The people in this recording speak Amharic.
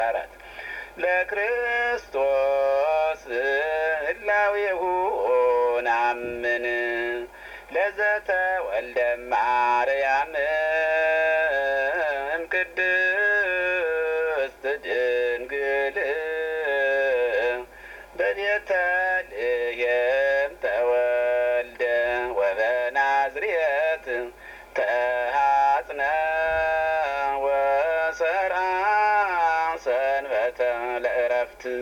ለክርስቶስ ህላዌሁ ናምን ለዘተወልደ ማርያም ቅድስት ድንግል በቤተልሔም ተወልደ ወበናዝሬት